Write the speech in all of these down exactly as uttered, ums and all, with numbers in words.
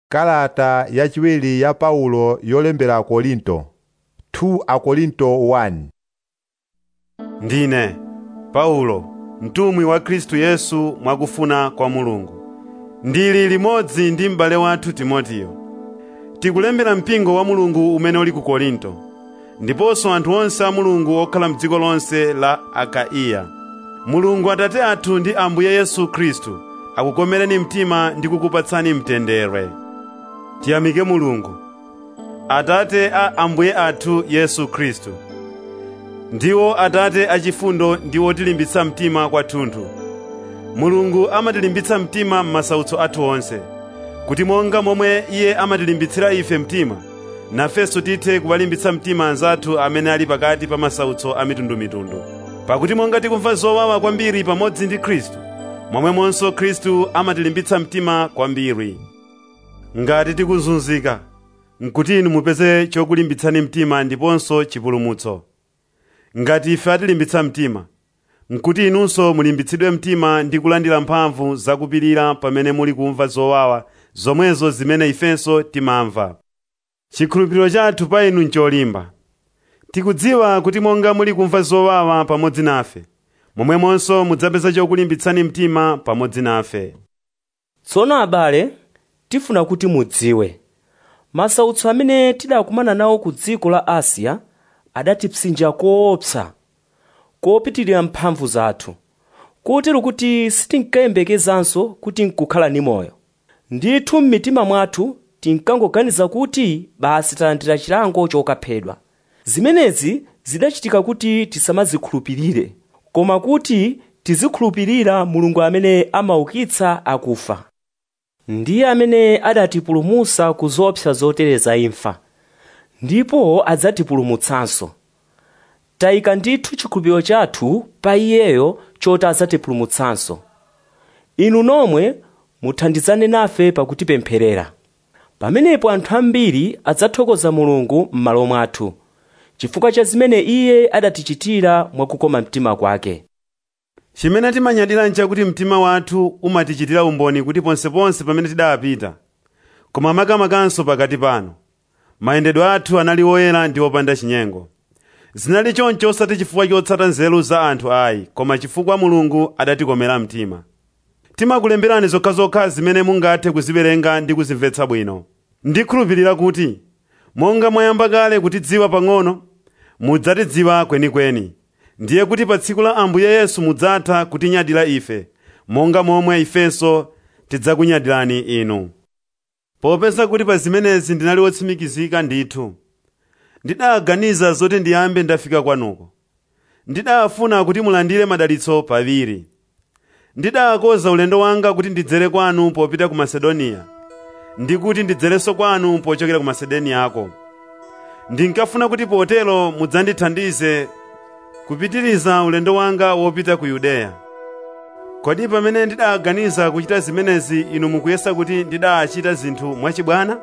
Kalata yachiwiri ya Paulo yolembera Korinto. two Akorinto one. Ndine Paulo, mtumwi wa Kristu Yesu mwakufuna kwa Mulungu. Ndili limodzi ndi m'bale wathu Timoteyo. Tikulembera mpingo wa Mulungu umene uli ku Korinto, ndiponso anthu onse a Mulungu okhala m'dziko lonse la Akaiya. Mulungu Atate athu ndi Ambuye Yesu Khristu akukomereni mtima ndi kukupatsani mtendere. Tiyamike Mulungu, Atate a Ambuye athu Yesu Khristu. Ndiwo Atate achifundo ndi otilimbitsa mtima kwathunthu. Mulungu amatilimbitsa mtima m'masautso athu onse, kuti monga momwe Iye amatilimbitsira ife mtima, nafenso tithe kuwalimbitsa mtima anzathu amene ali pakati pa masautso a mitundumitundu. Pakuti monga tikumva zowawa kwambiri pamodzi ndi Khristu, momwemonso Khristu amatilimbitsa mtima kwambiri. Ngati tikuzunzika, nkuti inu mupeze chokulimbitsani mtima ndiponso chipulumutso. Ngati ife atilimbitsa mtima, nkuti inunso mulimbitsidwe mtima ndi kulandira mphamvu zakupirira pamene muli kumva zowawa zomwezo zimene ifenso timamva. Chikhulupiriro chathu pa inu ncholimba. Tikudziwa kuti monga muli kumva zowawa pamodzi nafe, momwemonso mudzapeza chokulimbitsani mtima pamodzi nafe. Tsono abale, tifuna kuti mudziwe, masautso amene tidakumana nawo ku dziko la Asiya adatipsinja koopsa, kopitirira mphamvu zathu, kotero kuti sitinkayembekezanso kuti nkukhala ni moyo. Ndithu m'mitima mwathu tinkangoganiza kuti basi talandira chilango chokaphedwa. Zimenezi zidachitika kuti tisamazikhulupirire, koma kuti tizikhulupirira Mulungu amene amaukitsa akufa. Ndiye amene adatipulumutsa ku zoopsa zotereza imfa, ndipo adzatipulumutsanso. Tayika ndithu chikhulupiriro chathu pa Iyeyo choti adzatipulumutsanso. Inu nomwe muthandizane nafe pakutipempherera. Pamenepo anthu ambiri adzathokoza Mulungu m'malo mwathu, chifukwa cha zimene Iye adatichitira mwakukoma mtima kwake. Chimene timanyadira nchakuti mtima wathu umatichitira umboni kuti ponseponse pamene tidapita, koma makamakanso pakati pano, mayendedwe athu anali oyera ndi opanda chinyengo. Zinali choncho osati chifukwa chotsata nzeru za anthu ayi, koma chifukwa Mulungu adatikomera mtima. Timakulemberani zokhazokha zimene mungathe kuziwerenga ndi kuzimvetsa bwino. Ndikhulupirira kuti monga mwayamba kale kutidziwa pang'ono, mudzatidziwa kwenikweni. Ndiye kuti pa tsiku la Ambuye Yesu mudzatha kutinyadira ife, monga momwe ifenso tidzakunyadirani inu. Popeza kuti pa zimenezi ndinali wotsimikizika ndithu, ndidaganiza zoti ndiyambe ndafika kwanuko. Ndidafuna kuti mulandire madalitso pawiri. Ndidakonza ulendo wanga kuti ndidzere kwanu popita ku Masedoniya, ndi kuti ndidzerenso kwanu pochokera ku Masedoniyako. Ndinkafuna kuti potero mudzandithandize kupitiriza ulendo wanga wopita ku Yudeya. Kodi pamene ndidaganiza kuchita zimenezi inu mukuyesa kuti ndidachita zinthu mwachibwana?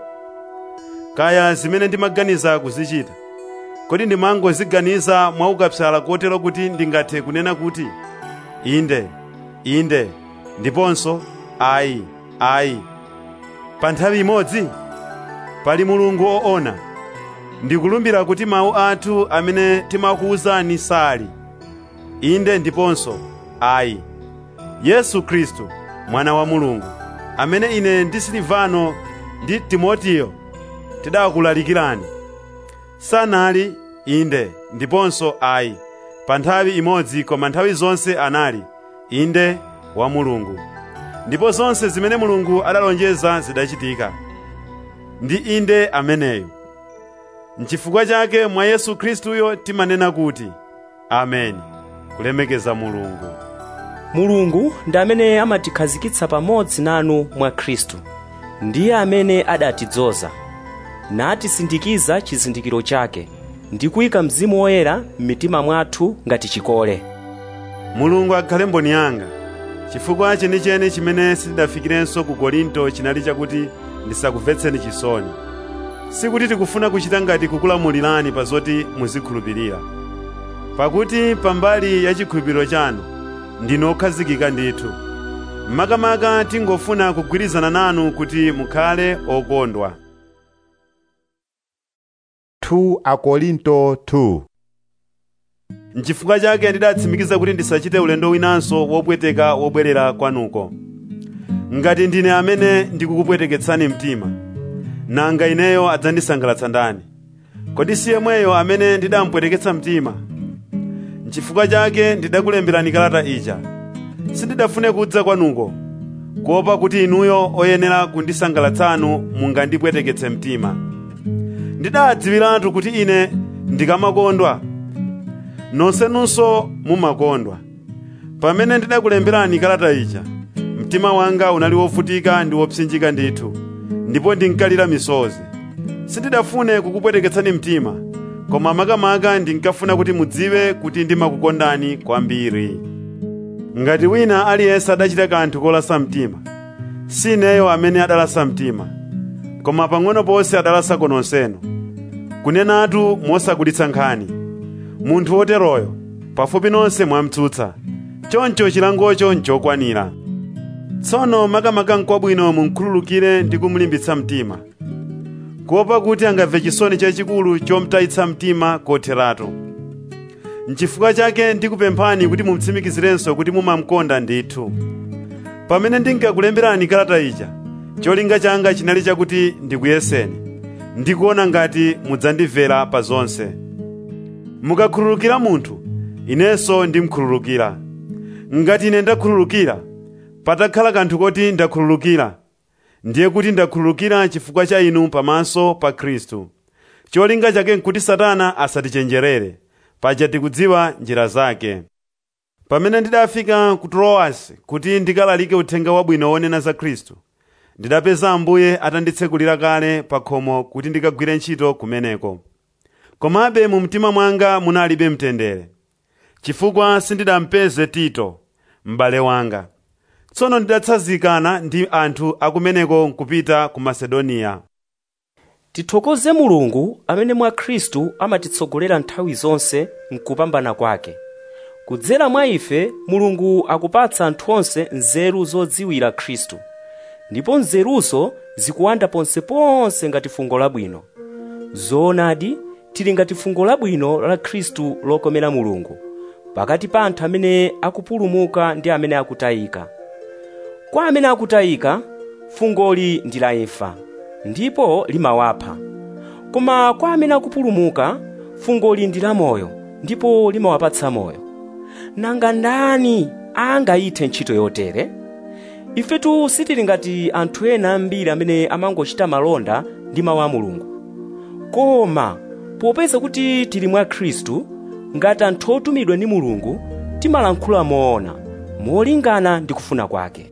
Kaya zimene ndimaganiza kuzichita, kodi ndimangoziganiza mwaukapsala kotero kuti ndingathe kunena kuti inde, inde, ndiponso ayi, ayi, pa nthawi imodzi? Pali Mulungu woona. Ndikulumbira kuti mawu athu amene timakuwuzani sali inde ndiponso ayi. Yesu Khristu, mwana wa Mulungu, amene ine ndi Silivano ndi Timoteyo tidakulalikirani, sanali inde ndiponso ayi pa nthawi imodzi, koma nthawi zonse anali inde wa Mulungu. Ndipo zonse zimene Mulungu adalonjeza zidachitika ndi inde ameneyo. N'chifukwa chake mwa Yesu Khristuyo timanena kuti Amen, kulemekeza Mulungu. Mulungu ndi amene amatikhazikitsa pamodzi nanu mwa Khristu. Ndiye amene adatidzoza, natisindikiza chizindikiro chake, ndi kuyika Mzimu Woyera m'mitima mwathu ngati chikole. Mulungu akhale mboni yanga. Chifukwa chenicheni chimene sitidafikirenso ku Korinto chinali chakuti ndisakumvetseni chisoni. Sikuti tikufuna kuchita ngati kukulamulirani pa zoti muzikhulupirira. Pakuti pambali ya chikhulupiriro chanu ndinu okhazikika ndithu. makamaka tingofuna kugwirizana nanu kuti mukhale okondwa. two Akorinto two. N'chifukwa chake ndidatsimikiza kuti ndisachite ulendo winanso wopweteka wobwerera kwanuko. Ngati ndine amene ndikukupweteketsani mtima, nanga ineyo adzandisangalatsa ndani? Kodi si yemweyo amene ndidampweteketsa mtima? N'chifukwa chake ndidakulemberani kalata ija. Sindidafune kudza kwanuko, kuopa kuti inuyo oyenera kundisangalatsanu mungandipweteketse mtima. Ndidadziwiratu kuti ine ndikamakondwa, nonsenunso mumakondwa. Pamene ndidakulemberani kalata ija, mtima wanga unali wovutika ndi wopsinjika ndithu, ndipo ndinkalira misozi. Sindidafune kukupweteketsani mtima, koma makamaka ndinkafuna kuti mudziwe kuti ndimakukondani kwambiri. Ngati wina aliyense adachita kanthu kolasa mtima, si ineyo amene adalasa mtima, koma pang'ono ponse adalasa kononsenu. Kunenatu mosakulitsa nkhani, munthu woteroyo pafupi nonse mwamtsutsa, choncho chilangocho nchokwanira. Tsono makamaka n'kwabwino munkhululukire ndi kumulimbitsa mtima, kuopa kuti angamve chisoni chachikulu chomutayitsa mtima kotheratu. N'chifukwa chake ndikupemphani kuti mumtsimikizirenso kuti mumamkonda ndithu. Pamene ndinkakulemberani kalata ija, cholinga changa chinali chakuti ndikuyeseni, ndikuona ngati mudzandimvera pa zonse. Mukakhululukira munthu, inenso ndimkhululukira. Ngati ine ndakhululukira, patakhala kanthu koti ndakhululukira, ndiye kuti ndakhululukira chifukwa cha inu pamaso pa Khristu. Cholinga chake nkuti Satana asatichenjerere, paja tikudziwa njira zake. Pamene ndidafika ku Troasi kuti ndikalalike uthenga wabwino wonena za Khristu, ndidapeza Ambuye atanditsekulira kale pa khomo kuti ndikagwire ntchito kumeneko. Komabe mu mtima mwanga munalibe mtendere, chifukwa sindidampeze Tito, m'bale wanga. Tsono ndidatsanzikana ndi anthu akumeneko nkupita ku Masedoniya. Tithokoze Mulungu amene mwa Khristu amatitsogolera nthawi zonse mkupambana kwake. Kudzera mwa ife Mulungu akupatsa anthu onse nzeru zodziwira Khristu, ndipo nzeruzo zikuwanda ponseponse ngati fungo labwino. Zoonadi tili ngati fungo labwino la Khristu lokomera Mulungu, pakati pa anthu amene akupulumuka ndi amene akutayika. Kwa amene akutayika, fungoli ndi la imfa, ndipo limawapha. Koma kwa amene akupulumuka, fungoli ndi la moyo, ndipo limawapatsa moyo. Nanga ndani angayithe ntchito yotere? Ifetu sitili ngati anthu ena ambiri amene amangochita malonda ndi mawu a Mulungu. Koma popeza kuti tili mwa Khristu, ngati anthu otumidwa ndi Mulungu, timalankhula moona, molingana ndi kufuna kwake.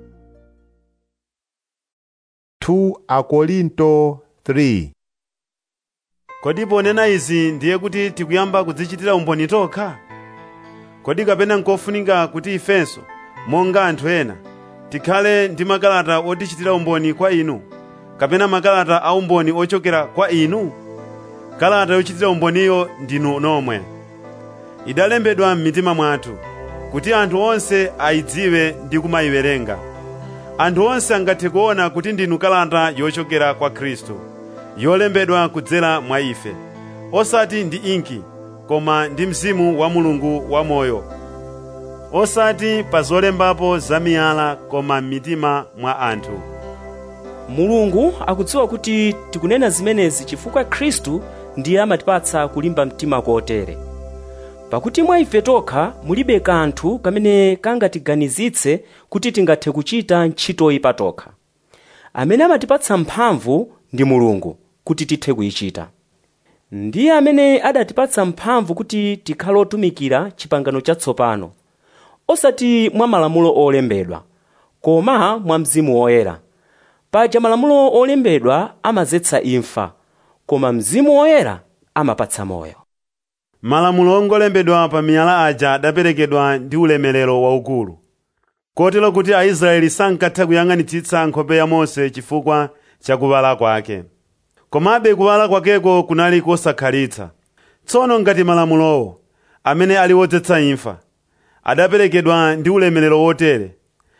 two Akorinto three. Kodi ponena izi ndiye kuti tikuyamba kudzichitira umboni tokha? Kodi kapena nkofunika kuti ifenso, monga anthu ena, tikhale ndi makalata otichitira umboni kwa inu, kapena makalata a umboni ochokera kwa inu? Kalata yochitira umboniyo ndinu nomwe. Idalembedwa m'mitima mwathu, kuti anthu onse ayidziwe ndi kumayiwerenga. Anthu onse angathe kuona kuti ndinu kalata yochokera kwa Khristu, yolembedwa kudzera mwa ife, osati ndi inki, koma ndi Mzimu wa Mulungu wamoyo, osati pa zolembapo zamiyala, koma m'mitima mwa anthu. Mulungu akudziwa kuti tikunena zimenezi chifukwa Khristu ndiye amatipatsa kulimba mtima kotere. Pakuti mwa ife tokha mulibe kanthu kamene kangatiganizitse kuti tingathe kuchita ntchitoyi patokha. Amene amatipatsa mphamvu ndi Mulungu kuti tithe kuyichita. Ndiye amene adatipatsa mphamvu kuti tikhale otumikira chipangano chatsopano, osati mwa malamulo olembedwa, koma mwa Mzimu Woyera. Paja malamulo olembedwa amadzetsa imfa, koma Mzimu Woyera amapatsa moyo. Malamulo ongolembedwa pa miyala aja adaperekedwa ndi ulemerero waukulu, kotero kuti Aisraeli sankatha kuyang'anitsitsa nkhope ya Mose chifukwa cha kuwala kwake. Komabe kuwala kwakeko kunali kosakhalitsa. Tsono ngati malamulowo, amene ali wodzetsa imfa, adaperekedwa ndi ulemerero wotere,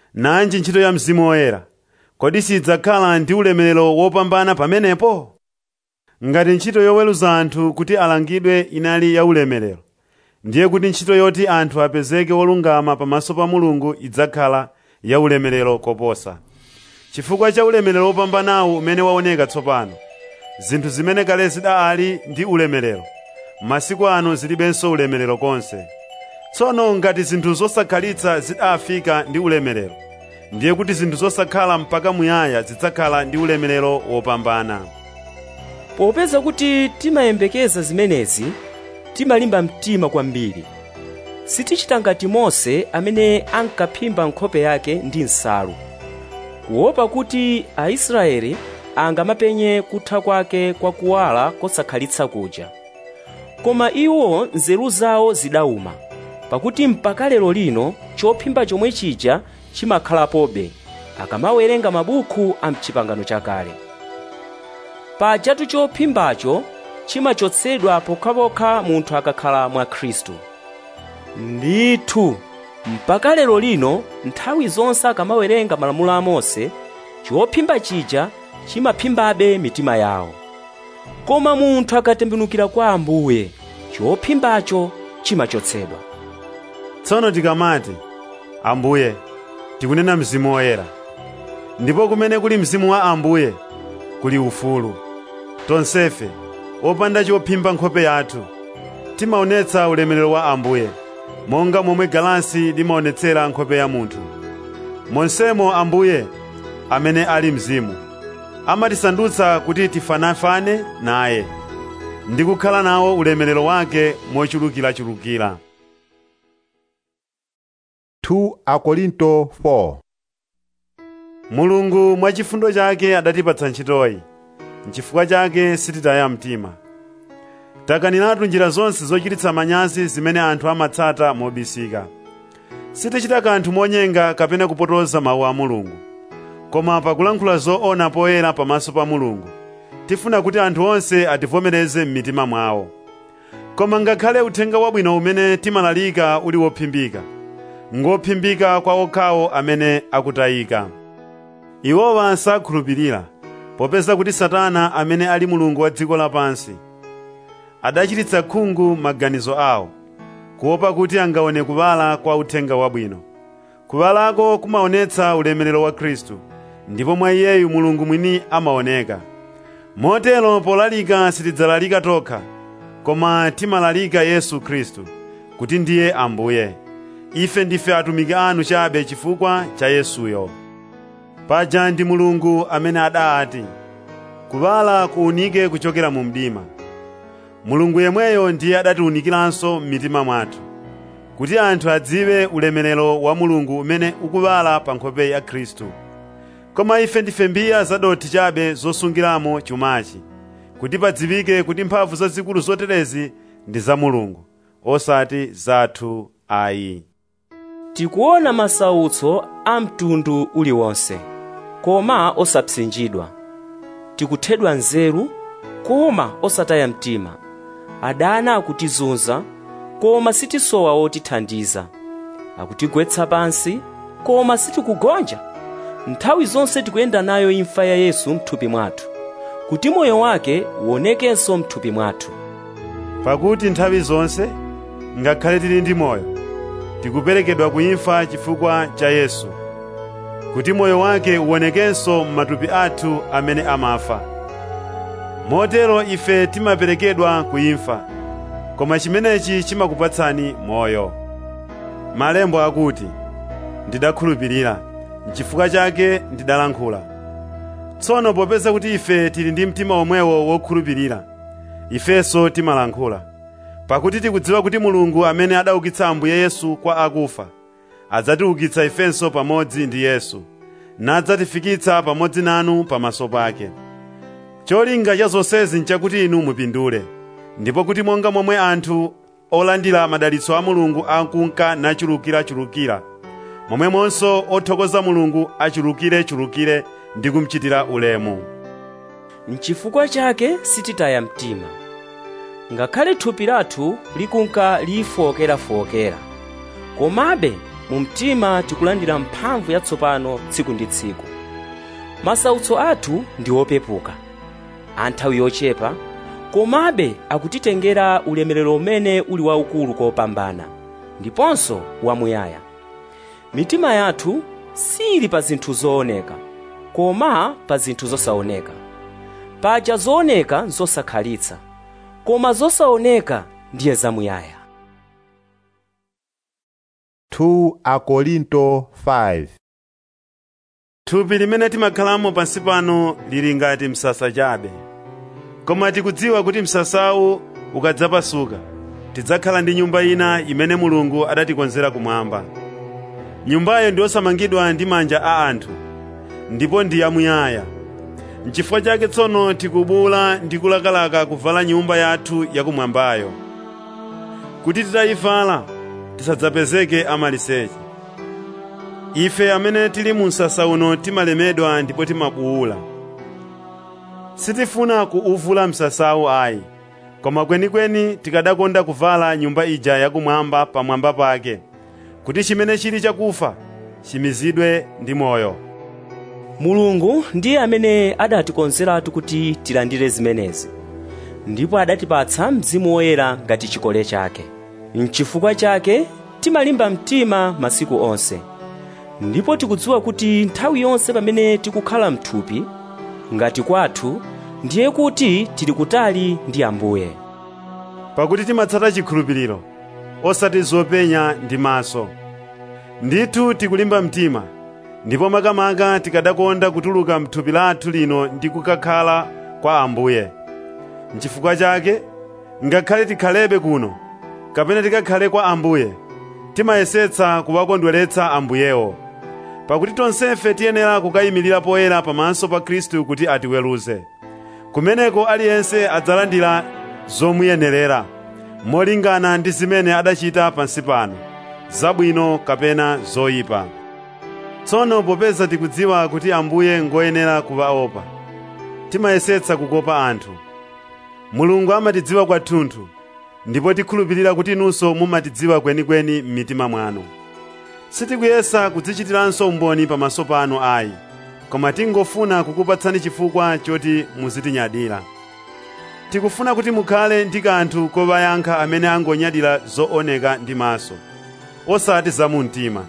nanji ntchito ya Mzimu Woyera, kodi sidzakhala ndi ulemerero wopambana pamenepo? Ngati ntchito yoweruza anthu kuti alangidwe inali ya ulemerero, ndiye kuti ntchito yoti anthu apezeke wolungama pamaso pa Mulungu idzakhala ya ulemerero koposa. Chifukwa cha ulemerero wopambanawu umene waoneka tsopano, zinthu zimene kale zidali ndi ulemerero, masiku ano zilibenso ulemerero konse. Tsono ngati zinthu zosakhalitsa zidafika ndi ulemerero, ndiye kuti zinthu zosakhala mpaka muyaya zidzakhala ndi ulemerero wopambana. Popeza kuti timayembekeza zimenezi, timalimba mtima kwambiri. Sitichita ngati Mose amene ankaphimba nkhope yake ndi nsalu, kuopa kuti Aisraeli angamapenye kutha kwake kwa kuwala kosakhalitsa kuja. Koma iwo nzeru zawo zidawuma, pakuti mpaka lero lino chophimba chomwe chija chimakhalapobe akamawerenga mabuku a m'chipangano chakale. Pajatu chophimbacho chimachotsedwa pokhapokha munthu akakhala mwa Khristu. Ndithu mpaka lero lino nthawi zonse akamawerenga malamulo a Mose, chophimba chija chimaphimbabe mitima yawo. Koma munthu akatembenukira kwa Ambuye, chophimbacho chimachotsedwa. Tsono tikamati, Ambuye, tikunena Mzimu Woyera. Ndipo kumene kuli Mzimu wa Ambuye, kuli ufulu. Tonsefe, opanda chophimba nkhope yathu, timaonetsa ulemerero wa Ambuye, monga momwe galasi limaonetsera nkhope ya munthu. Monsemo Ambuye, amene ali Mzimu, amatisandutsa kuti tifanafane naye, ndi kukhala nawo ulemerero wake mochulukirachulukira. two Akorinto four. Mulungu mwa chifundo chake adatipatsa ntchitoyi, n'chifukwa chake sititaya mtima. Takaniratu njira zonse zochititsa manyazi zimene anthu amatsata mobisika. Sitichita kanthu monyenga kapena kupotoza mawu a Mulungu, koma pakulankhula zoona poyera pamaso pa Mulungu, tifuna kuti anthu onse ativomereze m'mitima mwawo. Koma ngakhale uthenga wabwino umene timalalika uli wophimbika, ngophimbika kwa okhawo amene akutayika. Iwowa sakhulupirira, popeza kuti Satana amene ali mulungu wa dziko lapansi adachititsa khungu maganizo awo, kuopa kuti angaone kuwala kwa uthenga wabwino. Kuwalako kumaonetsa ulemerero wa Khristu, ndipo mwa Iyeyu Mulungu mwini amaoneka. Motero polalika sitidzalalika tokha, koma timalalika Yesu Khristu, kuti ndiye Ambuye. Ife ndife atumiki anu chabe chifukwa cha Yesuyo. Paja ndi Mulungu amene adati, kuwala kuunike kuchokera mu mdima. Mulungu yemweyo ndiye adatiunikiranso m'mitima mwathu, kuti anthu adziwe ulemerero wa Mulungu umene ukuwala pa nkhope ya Khristu. Koma ife ndife mbiya zadothi chabe zosungiramo chumachi, kuti padziwike kuti mphamvu zazikulu zoterezi ndi za Mulungu, osati zathu ayi. Tikuona masautso a mtundu uliwonse, koma osapsinjidwa. Tikuthedwa nzeru, koma osataya mtima. Adani akutizunza, koma sitisowa otithandiza. Akutigwetsa pansi, koma sitikugonja. Nthawi zonse tikuyenda nayo imfa ya Yesu m'thupi mwathu, kuti moyo wake uonekenso m'thupi mwathu. Pakuti nthawi zonse, ngakhale tili ndi moyo, tikuperekedwa kuimfa chifukwa cha Yesu, kuti moyo wake uonekenso m'matupi athu amene amafa. Motero ife timaperekedwa kuimfa, koma chimenechi chimakupatsani moyo. Malembo akuti, ndidakhulupirira, n'chifukwa chake ndidalankhula. Tsono popeza kuti ife tili ndi mtima omwewo wokhulupirira, ifenso timalankhula. Pakuti tikudziwa kuti Mulungu amene adaukitsa Ambuye Yesu kwa akufa, adzatiukitsa ifenso pamodzi ndi Yesu, nadzatifikitsa pamodzi nanu pamaso pake. Cholinga cha zonsezi nchakuti inu mupindule, ndipo kuti monga momwe anthu olandira madalitso a Mulungu akunka nachulukirachulukira, momwemonso othokoza Mulungu achulukirechulukire ndi kumchitira ulemu. N'chifukwa chake sititaya mtima. Ngakhale thupi lathu likunka lifokerafokera, komabe mu mtima tikulandira mphamvu yatsopano tsiku ndi tsiku. Masautso athu ndi opepuka, anthawi yochepa, komabe akutitengera ulemerero umene uli waukulu kopambana, ndiponso wamuyaya. Mitima yathu sili pa zinthu zooneka, koma pa zinthu zosaoneka. Paja zooneka nzosakhalitsa, koma zosaoneka ndiye zamuyaya. two Akorinto five. Thupi limene timakhalamo pansi pano lili ngati msasa chabe, koma tikudziwa kuti msasawu ukadzapasuka tidzakhala ndi nyumba ina imene Mulungu adatikonzera kumwamba. Nyumbayo ndi osamangidwa ndi manja a anthu, ndipo ndi yamuyaya. N'chifukwa chake tsono tikubula ndi kulakalaka kuvala nyumba yathu yakumwambayo, kuti titayivala tisadzapezeke amaliseche. Ife amene tili mu msasa uno timalemedwa ndipo timabuwula. Sitifuna kuuvula msasawu ayi, koma kwenikweni tikadakonda kuvala nyumba ija yakumwamba pamwamba pake, kuti chimene chili chakufa chimizidwe ndi moyo. Mulungu ndiye amene adatikonzeratu kuti tilandire zimenezi, ndipo adatipatsa Mzimu Woyera ngati chikole chake. N'chifukwa chake timalimba mtima masiku onse, ndipo tikudziwa kuti nthawi yonse pamene tikukhala mthupi ngati kwathu, ndiye kuti tili kutali ndi Ambuye. Pakuti timatsata chikhulupiriro, osati zopenya ndi maso. Ndithu tikulimba mtima, ndipo makamaka tikadakonda kutuluka mthupi lathu lino ndi kukakhala kwa Ambuye. N'chifukwa chake, ngakhale tikhalebe kuno, kapena tikakhale kwa Ambuye, timayesetsa kuwakondweretsa Ambuyewo. Pakuti tonsefe tiyenera kukayimirira poyera pamaso pa Khristu kuti atiweruze. Kumeneko aliyense adzalandira zomuyenerera, molingana ndi zimene adachita pansi pano, zabwino kapena zoyipa. Tsono popeza tikudziwa kuti Ambuye ngoyenera kuwaopa, timayesetsa kukopa anthu. Mulungu amatidziwa kwathunthu, ndipo tikhulupirira kuti inunso mumatidziwa kwenikweni m'mitima mwanu. Sitikuyesa kudzichitiranso umboni pamaso pano ayi, koma tingofuna kukupatsani chifukwa choti muzitinyadira. Tikufuna kuti mukhale ndi kanthu kowayankha amene angonyadira zooneka ndi maso, osati za mu mtima.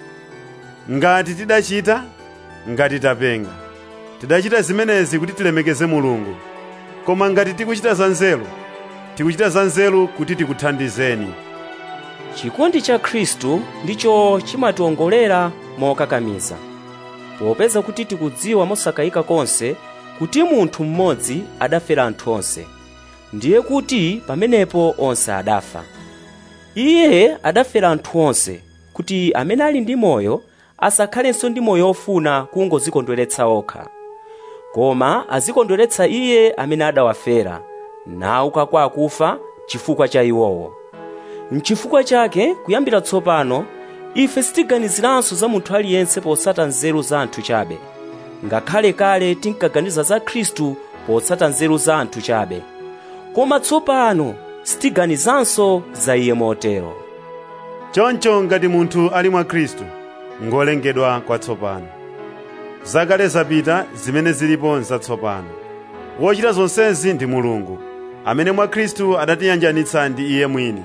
Ngati tidachita, ngati tapenga, tidachita zimenezi kuti tilemekeze Mulungu. Koma ngati tikuchita za nzeru, tikuchita za nzeru kuti tikuthandizeni. Chikondi cha Khristu ndicho chimationgolera mokakamiza, popeza kuti tikudziwa mosakayika konse kuti munthu mmodzi adafera anthu onse, ndiye kuti pamenepo onse adafa. Iye adafera anthu onse kuti amene ali ndi moyo asakhalenso ndi moyo ofuna kungozikondweretsa okha, koma azikondweretsa Iye amene adawafera nauka kwa akufa chifukwa cha iwowo. N'chifukwa chake kuyambira tsopano ife sitiganiziranso za munthu aliyense potsata nzeru za anthu chabe, ngakhale kale tinkaganiza za Khristu potsata nzeru za anthu chabe, koma tsopano sitiganizanso za Iye motero. Choncho ngati munthu ali mwa Khristu, ngolengedwa kwatsopano. Zakale zapita, zimene zilipo nzatsopano. Wochita zonsezi ndi Mulungu, amene mwa Khristu adatiyanjanitsa ndi Iye mwini,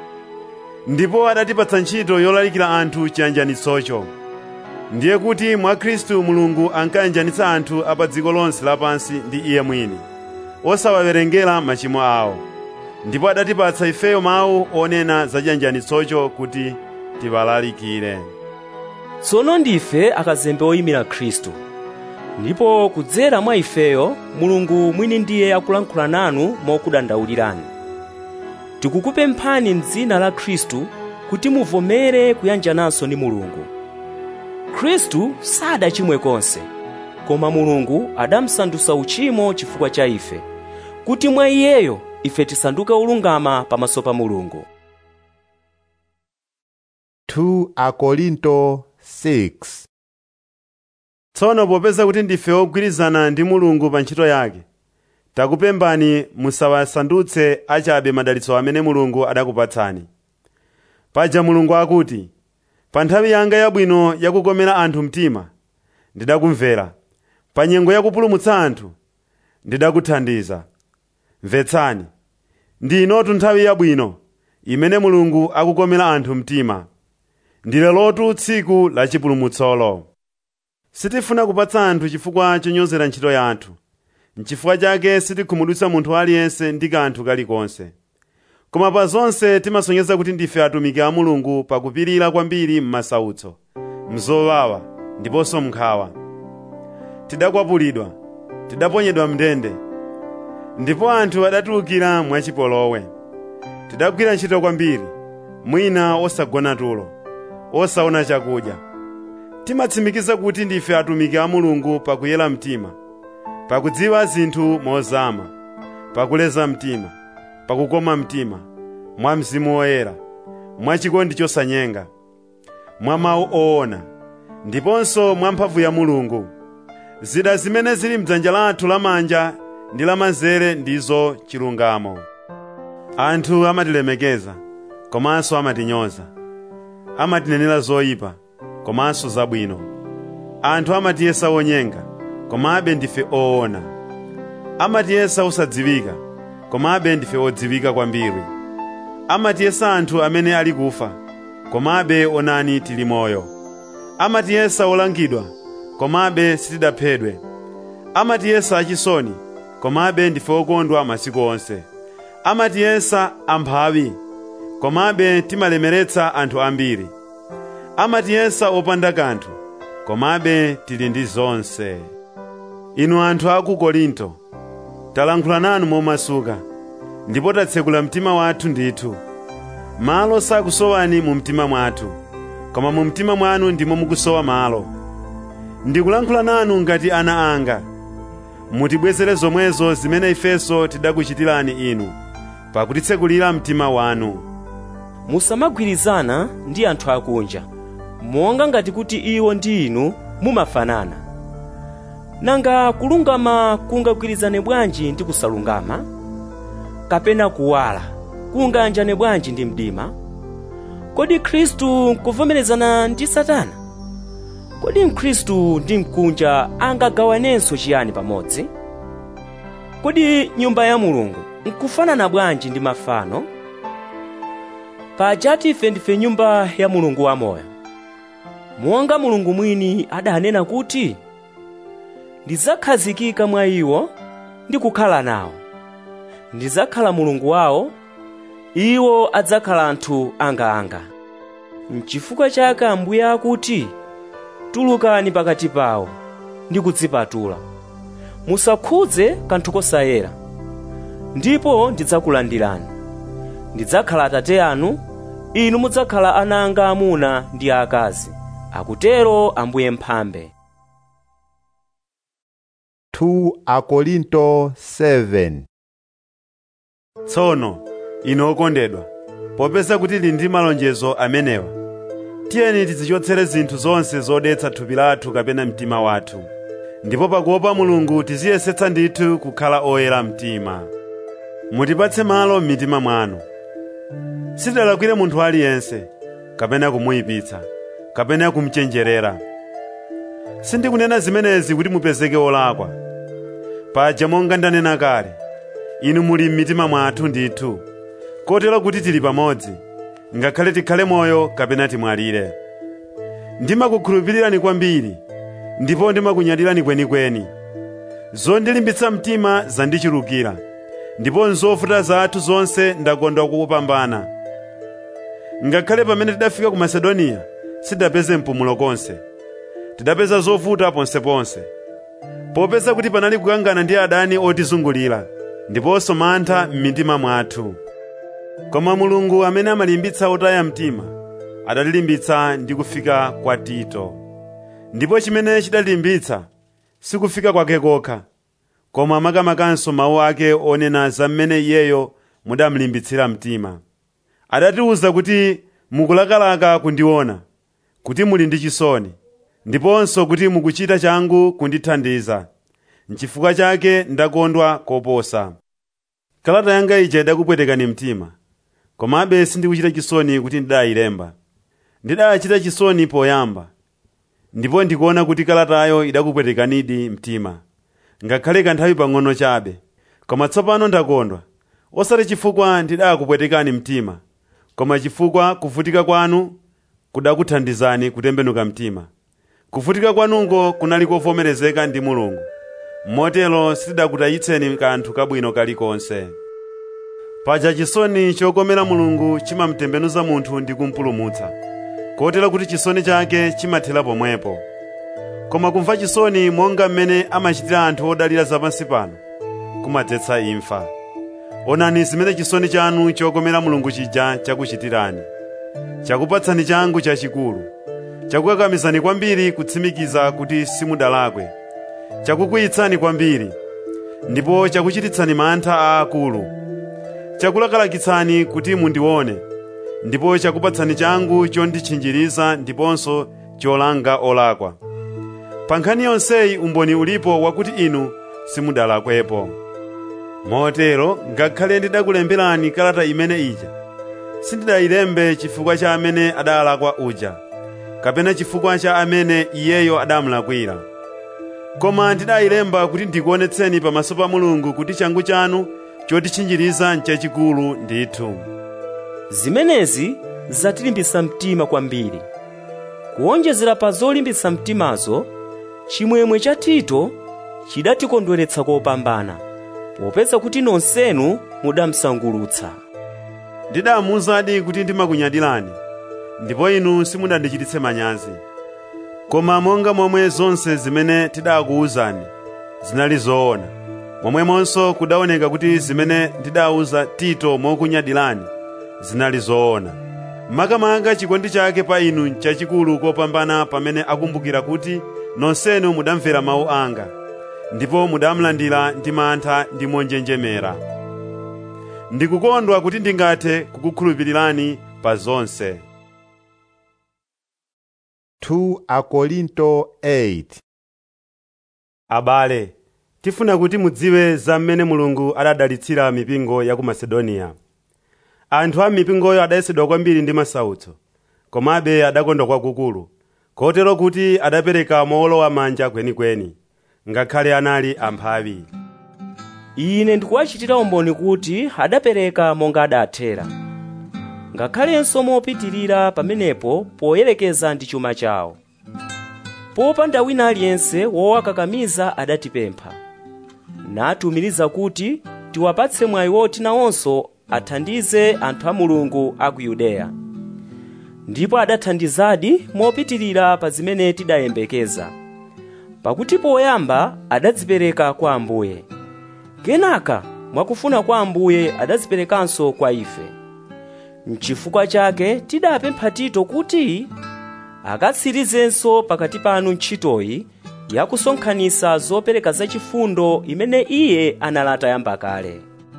ndipo adatipatsa ntchito yolalikira anthu chiyanjanitsocho. Ndiye kuti mwa Khristu Mulungu ankayanjanitsa anthu apa dziko lonse lapansi ndi Iye mwini, osawawerengera machimo awo, ndipo adatipatsa ifeyo mawu onena za chiyanjanitsocho kuti tiwalalikire. Tsono ndife akazembe oyimira Khristu, ndipo kudzera mwa ifeyo Mulungu mwini ndiye akulankhula nanu mokudandaulirani. Tikukupemphani m'dzina la Khristu kuti muvomere kuyanjananso ndi Mulungu. Khristu sadachimwe konse, koma Mulungu adamsandutsa uchimo chifukwa cha ife, kuti mwa Iyeyo ife tisanduke olungama pamaso pa Mulungu. two Akorinto six. Tsono popeza kuti ndife ogwirizana ndi Mulungu pa ntchito yake, takupemphani musawasandutse achabe madalitso amene Mulungu adakupatsani. Paja Mulungu akuti, Pa nthawi yanga yabwino yakukomera anthu mtima ndidakumvera, pa nyengo yakupulumutsa anthu ndidakuthandiza. Mvetsani, ndi inotu nthawi yabwino imene Mulungu akukomera anthu mtima. Ndi lelotu tsiku la chipulumutsolo. Sitifuna kupatsa anthu chifukwa chonyozera ntchito yathu. N'chifukwa chake sitikhumudwitsa munthu aliyense ndi kanthu kalikonse. Koma pa zonse timasonyeza kuti ndife atumiki a Mulungu pakupirira kwambiri m'masautso, mzowawa ndiponso m'nkhawa. Tidakwapulidwa, tidaponyedwa mndende, ndipo anthu adatiwukira mwachipolowe. Tidagwira ntchito kwambiri, mwina osagona tulo, osaona chakudya. Timatsimikiza kuti ndife atumiki a Mulungu pakuyera mtima, pakudziwa zinthu mozama, pakuleza mtima, pakukoma mtima, mwa Mzimu Woyera, mwa chikondi chosanyenga, mwa mawu oona, ndiponso mwa mphamvu ya Mulungu. Zida zimene zili m'dzanja lathu lamanja ndi lamanzere ndizo chilungamo. Anthu amatilemekeza, komanso amatinyoza. Amatinenera zoyipa, komanso zabwino. Anthu amatiyesa onyenga, komabe ndife oona. Amatiyesa osadziwika, komabe ndife odziwika kwambiri. Amatiyesa anthu amene ali kufa, komabe onani tili moyo. Amatiyesa olangidwa, komabe sitidaphedwe. Amatiyesa achisoni, komabe ndife okondwa masiku onse. Amatiyesa amphawi, komabe timalemeretsa anthu ambiri. Amatiyesa opanda kanthu, komabe tili ndi zonse. Inu anthu a ku Korinto, talankhula nanu momasuka, ndipo tatsekula mtima wathu ndithu. Malo sakusowani mu mtima mwathu, koma mu mtima mwanu ndimo mukusowa malo. Ndikulankhula nanu ngati ana anga. Mutibwezere zomwezo zimene ifenso tidakuchitirani inu, pakutitsekulira mtima wanu. Musamagwirizana ndi anthu akunja, monga ngati kuti iwo ndi inu mumafanana. Nanga kulungama kungagwirizane bwanji ndi kusalungama? Kapena kuwala kunganjane bwanji ndi mdima? Kodi Khristu kuvomerezana ndi Satana? Kodi Mkhristu ndi mkunja angagawanenso chiyani pamodzi? Kodi nyumba ya Mulungu nkufanana bwanji ndi mafano? Pajati ife ndife nyumba ya Mulungu wamoyo. Monga Mulungu mwini adanena kuti, ndidzakhazikika mwa iwo ndi kukhala nawo. Ndidzakhala Mulungu wawo, iwo adzakhala anthu anga. N'chifukwa chake Ambuye akuti, tulukani pakati pawo ndi kudzipatula. Musakhudze kanthu kosayera, ndipo ndidzakulandirani. Ndidzakhala Atate anu, inu mudzakhala ana anga amuna ndi akazi, akutero Ambuye mphambe. two Akorinto seven. Tsono, inu okondedwa, popeza kuti tili ndi malonjezo amenewa, tiyeni tizichotsere zinthu zonse zodetsa thupi lathu kapena mtima wathu, ndipo pakuopa Mulungu tiziyesetsa ndithu kukhala oyera mtima. Mutipatse malo m'mitima mwanu. Sitidalakwire munthu aliyense, kapena kumuyipitsa, kapena kumchenjerera. Sindikunena zimenezi kuti mupezeke olakwa. Paja monga ndanena kale, inu muli m'mitima mwathu ndithu, kotero kuti tili pamodzi, ngakhale tikhale moyo kapena timwalire. Ndimakukhulupirirani kwambiri, ndipo ndimakunyadirani kwenikweni. Zondilimbitsa mtima zandichulukira, ndipo nzovuta zathu zonse ndakondwa kupambana. Ngakhale pamene tidafika ku Masedoniya, sidapeze mpumulo konse. Tidapeza zovuta ponseponse, popeza kuti panali kukangana ndi adani otizungulira, ndiponso mantha m'mitima mwathu. Koma Mulungu amene amalimbitsa otaya mtima, adatilimbitsa ndi kufika kwa Tito. Ndipo chimene chidatilimbitsa sikufika kwake kokha, koma makamakanso mawu ake onena za mmene iyeyo mudamlimbitsira mtima. Adatiwuza kuti mukulakalaka kundiona, kuti muli ndi chisoni, ndiponso kuti mukuchita changu kundithandiza. N'chifukwa chake ndakondwa koposa. Kalata yanga ija idakupwetekani mtima, komabe sindikuchita chisoni kuti ndidayilemba. Ndidachita chisoni poyamba, ndipo ndikuona kuti kalatayo idakupwetekanidi mtima, ngakhale kanthawi pang'ono chabe. Koma tsopano ndakondwa, osati chifukwa ndidakupwetekani mtima, koma chifukwa kuvutika kwanu kudakuthandizani kutembenuka mtima. Kuvutika kwanunko kunali kovomerezeka ndi Mulungu, motero sitidakutayitseni kanthu kabwino kalikonse. Paja chisoni chokomera Mulungu chimamtembenuza munthu ndi kumpulumutsa, kotero kuti chisoni chake chimathera pomwepo. Koma kumva chisoni monga mmene amachitira anthu odalira zapansi pano kumadzetsa imfa. Onani zimene chisoni chanu chokomera Mulungu chija chakuchitirani. Chakupatsani changu chachikulu, chakukakamizani kwambiri kutsimikiza kuti simudalakwe, chakukwiyitsani kwambiri, ndipo chakuchititsani mantha aakulu, chakulakalakitsani kuti mundione, ndipo chakupatsani changu chonditchinjiriza ndiponso cholanga olakwa. Pa nkhani yonseyi umboni ulipo wakuti inu simudalakwepo. Motero ngakhale ndidakulemberani kalata imene ija, sindidayilembe chifukwa cha amene adalakwa uja, kapena chifukwa cha amene iyeyo adamulakwira. Koma ndidayilemba kuti ndikuonetseni pamaso pa Mulungu kuti changu chanu chotitchinjiriza n'chachikulu ndithu. Zimenezi zatilimbitsa mtima kwambiri. Kuonjezera pa zolimbitsa mtimazo, chimwemwe cha Tito chidatikondweretsa kopambana, popeza kuti nonsenu mudamsangulutsa. Ndidamuwuzadi kuti ndimakunyadirani, ndipo inu simudandichititse manyazi. Koma monga momwe zonse zimene tidakuwuzani zinali zoona, momwemonso kudaoneka kuti zimene ndidawuza Tito mokunyadirani zinali zoona. Makamaka chikondi chake pa inu n'chachikulu kopambana pamene akumbukira kuti nonsenu mudamvera mawu anga, ndipo mudamulandira ndi mantha ndi monjenjemera. Ndikukondwa kuti ndingathe kukukhulupirirani pa zonse. two Akorinto eight. Abale, tifuna kuti mudziwe za mmene Mulungu adadalitsira mipingo ya ku Masedoniya. Anthu a mipingoyo adayesedwa kwambiri ndi masautso, komabe adakondwa kwakukulu, kotero kuti adapereka mowolowa manja kwenikweni, ngakhale anali amphawi. Ine ndikuwachitira umboni kuti adapereka monga adathera, ngakhalenso mopitirira pamenepo poyerekeza ndi chuma chawo. Popanda wina aliyense wowakakamiza adatipempha, natumiriza kuti tiwapatse mwayi woti nawonso athandize anthu a Mulungu a ku Yudeya. Ndipo adathandizadi mopitirira pa zimene tidayembekeza, pakuti poyamba adadzipereka kwa Ambuye, kenaka mwakufuna kwa Ambuye adadziperekanso kwa ife. N'chifukwa chake tidapempha Tito kuti akatsirizenso pakati panu ntchitoyi yakusonkhanitsa zopereka zachifundo imene iye analata yamba kale.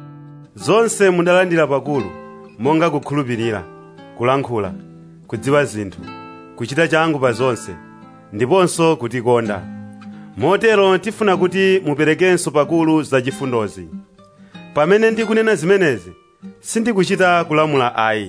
Zonse mudalandira pakulu, monga kukhulupirira, kulankhula, kudziwa zinthu, kuchita changu pa zonse, ndiponso kutikonda. Motero tifuna kuti muperekenso pakulu zachifundozi. Pamene ndikunena zimenezi, sindikuchita kulamula ayi,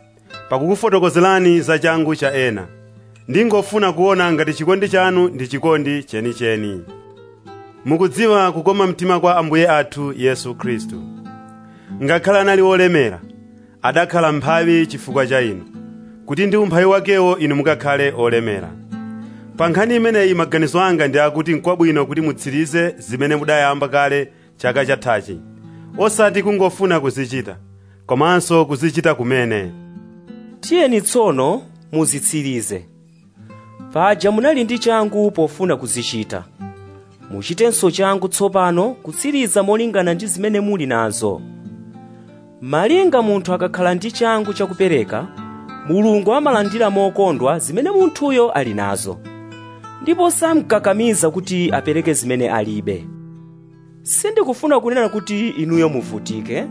pakukufotokozerani za changu cha ena. Ndingofuna kuona ngati chikondi chanu ndi chikondi chenicheni. Mukudziwa kukoma mtima kwa Ambuye athu Yesu Khristu. Ngakhala anali olemera, adakhala mphawi chifukwa cha inu, kuti ndi umphawi wakewo inu mukakhale olemera. Pa nkhani imeneyi maganizo anga ndi akuti n'kwabwino kuti mutsirize zimene mudayamba kale chaka chathachi, osati kungofuna kuzichita, komanso kuzichita kumene. Tiyeni tsono muzitsirize. Paja munali ndi changu pofuna kuzichita, muchitenso changu tsopano kutsiriza molingana ndi zimene muli nazo. Malinga munthu akakhala ndi changu chakupereka, Mulungu amalandira mokondwa zimene munthuyo ali nazo, ndipo samkakamiza kuti apereke zimene alibe. Sindikufuna kunena kuti inuyo muvutike,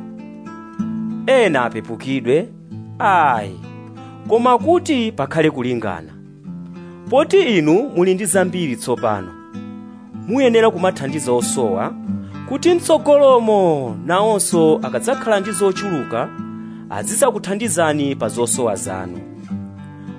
ena apepukidwe, ayi, koma kuti pakhale kulingana. Poti inu muli ndi zambiri tsopano, muyenera kumathandiza osowa, kuti mtsogolomo nawonso akadzakhala ndi zochuluka azidzakuthandizani pa zosowa zanu.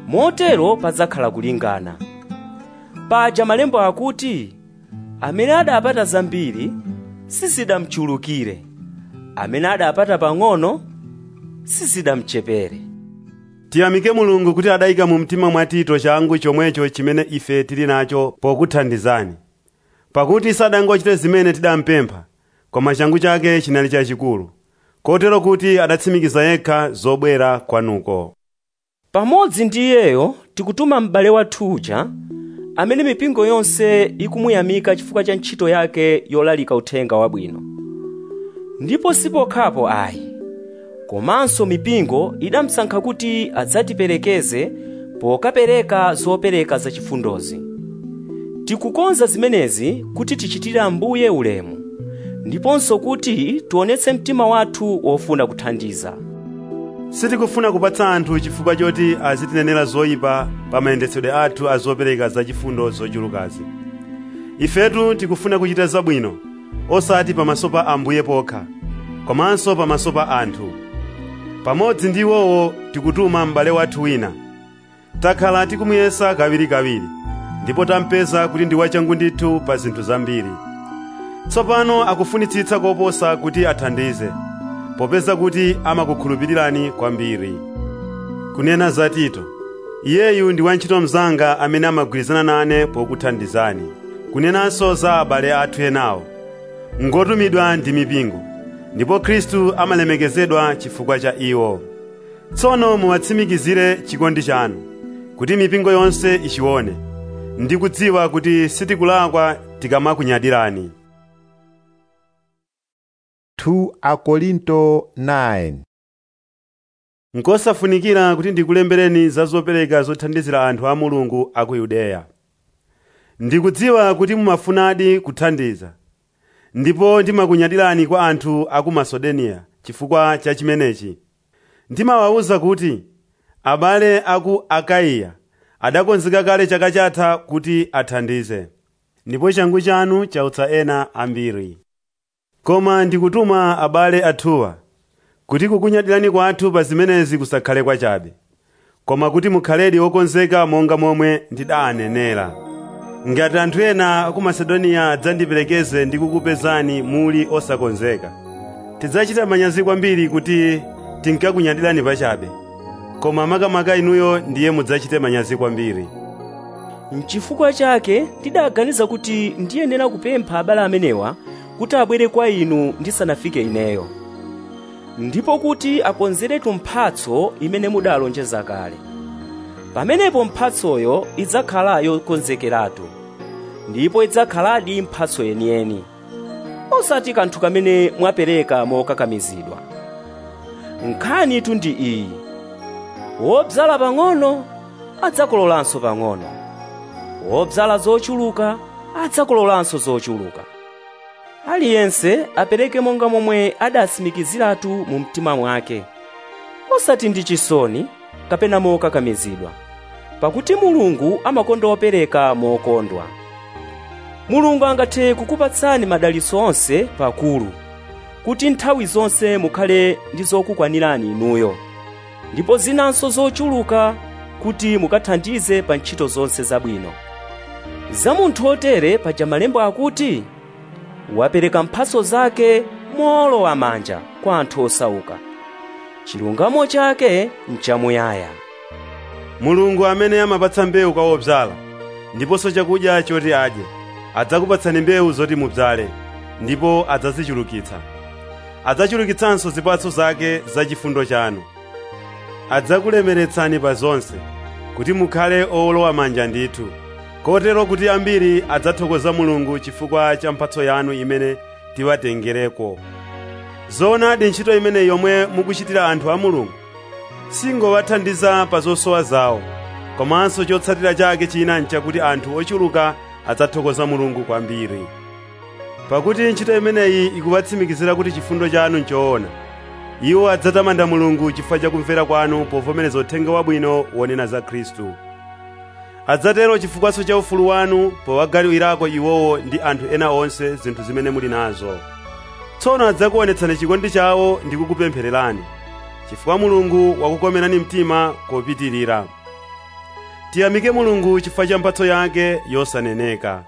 motero padzakhala kulingana. Paja malembo akuti, amene adapata zambiri sizidamchulukire, amene adapata pang'ono sizidamchepere. Tiyamike Mulungu kuti adayika mu mtima mwa Tito changu chomwecho chimene ife tili nacho pokuthandizani. Pakuti sadangochite zimene tidampempha, koma changu chake chinali chachikulu, kotero kuti adatsimikiza yekha zobwera kwanuko. Pamodzi ndi iyeyo tikutuma m'bale wathu uja, amene mipingo yonse ikumuyamika chifukwa cha ntchito yake yolalika uthenga wabwino. Ndipo sipokhapo ayi, komanso mipingo idamsankha kuti adzatiperekeze pokapereka zopereka zachifundozi. Tikukonza zimenezi kuti tichitire Ambuye ulemu, ndiponso kuti tionetse mtima wathu wofuna kuthandiza. Sitikufuna kupatsa anthu chifukwa choti azitinenera zoyipa pa mayendetsedwe athu a zopereka zachifundo zochulukazi. Ifetu tikufuna kuchita zabwino, osati pamaso pa Ambuye pokha, komanso pamaso pa anthu. Pamodzi ndi iwowo tikutuma m'bale wathu wina. Takhala tikumuyesa kawirikawiri, ndipo tampeza kuti ndi wachangu ndithu pa zinthu zambiri. Tsopano akufunitsitsa koposa kuti athandize, popeza kuti amakukhulupirirani kwambiri. Kunena za Tito, iyeyu ndi wantchito mnzanga amene amagwirizana nane pokuthandizani. Kunenanso za abale athu enawo, ngotumidwa ndi mipingo, ndipo Khristu amalemekezedwa chifukwa cha iwo. Tsono muwatsimikizire chikondi chanu, kuti mipingo yonse ichione, ndi kudziwa kuti sitikulakwa tikamakunyadirani. two Akorinto nine. Nkosafunikira kuti ndikulembereni za zopereka zothandizira anthu a Mulungu a ku Yudeya. Ndikudziwa kuti mumafunadi kuthandiza, ndipo ndimakunyadirani kwa anthu a ku Masedoniya chifukwa cha chimenechi. Ndimawawuza kuti abale a ku Akaiya adakonzeka kale chaka chatha kuti athandize, ndipo changu chanu chautsa ena ambiri. Koma ndikutuma abale athuwa kuti kukunyadirani kwathu pa zimenezi kusakhale kwachabe, koma kuti mukhaledi okonzeka monga momwe ndidanenera. Ngati anthu ena a ku Masedoniya adzandiperekeze ndi kukupezani muli osakonzeka, tidzachita manyazi kwambiri kuti tinkakunyadirani pachabe, koma makamaka inuyo ndiye mudzachite manyazi kwambiri. N'chifukwa chake tidaganiza kuti ndiyenera kupempha abale amenewa kuti abwere kwa inu ndisanafike ineyo, ndipo kuti akonzeretu mphatso imene mudalonjeza kale. Pamenepo mphatsoyo idzakhala yokonzekeratu, ndipo idzakhaladi mphatso yeniyeni, osati kanthu kamene mwapereka mokakamizidwa. Nkhanitu ndi iyi: wodzala pang'ono adzakololanso pang'ono, wodzala zochuluka adzakololanso zochuluka. Aliyense apereke monga momwe adatsimikiziratu mu mtima mwake, osati ndi chisoni kapena mokakamizidwa, pakuti Mulungu amakonda opereka mokondwa. Mulungu angathe kukupatsani madalitso onse pakulu, kuti nthawi zonse mukhale ndi zokukwanirani inuyo, ndipo zinanso zochuluka kuti mukathandize pa ntchito zonse zabwino. Za munthu otere paja malembo akuti, wapereka mphatso zake mowolowa manja kwa anthu osauka, chilungamo chake nchamuyaya. Mulungu amene amapatsa mbewu kwa wodzala, ndiponso chakudya choti adye, adzakupatsani mbewu zoti mudzale, ndipo adzazichulukitsa. Adzachulukitsanso zipatso zake za chifundo chanu. Adzakulemeretsani pa zonse, kuti mukhale owolowa manja ndithu, kotero kuti ambiri adzathokoza Mulungu chifukwa cha mphatso yanu imene tiwatengereko. Zoonadi ntchito imene yomwe mukuchitira anthu a Mulungu singowathandiza pa zosowa zawo, komanso chotsatira chake china nchakuti anthu ochuluka adzathokoza Mulungu kwambiri. Pakuti ntchito imeneyi ikuwatsimikizira kuti chifundo chanu nchoona. Iwo adzatamanda Mulungu chifukwa cha kumvera kwanu povomereza uthenga wabwino wonena za Khristu. Adzatero chifukwaso cha ufulu wanu powagawirako iwowo ndi anthu ena onse zinthu zimene muli nazo. Tsono adzakuonetsani chikondi chawo ndi kukupemphererani, chifukwa Mulungu wakukomerani mtima kopitirira. Tiyamike Mulungu chifukwa cha mphatso yake yosaneneka.